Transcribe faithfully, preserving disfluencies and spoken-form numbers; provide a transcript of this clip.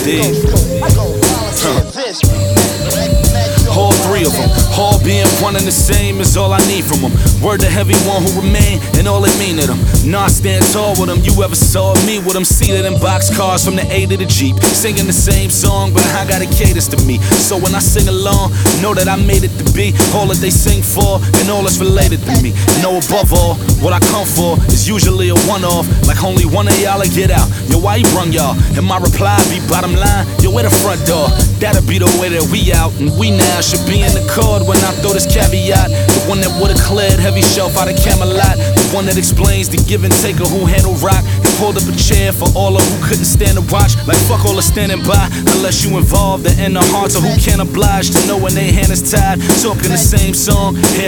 dig? All three of them, all being one and the same is all I need from them. Word to heavy one who remain and all it mean to them. Nah, I stand tall with them. You ever saw me with them seated in boxcars from the A to the Jeep, singing the same song, but I got it caters to me. So when I sing along, know that I made it to be all that they sing for and all that's related to me. Know above all, what I come for is usually a one-off, like only one of y'all will get out. Yo, why you brung y'all? And my reply be bottom line, yo, where the front door? That'll be the way that we out, and we now should be in the chord when I throw this caveat. The one that would've cleared heavy shelf out of Camelot. The one that explains the give and take of who handled rock and pulled up a chair for all of who couldn't stand to watch. Like fuck all the standing by, unless you involved. The inner hearts of who can't oblige to know when they hand is tied. Talking the same song.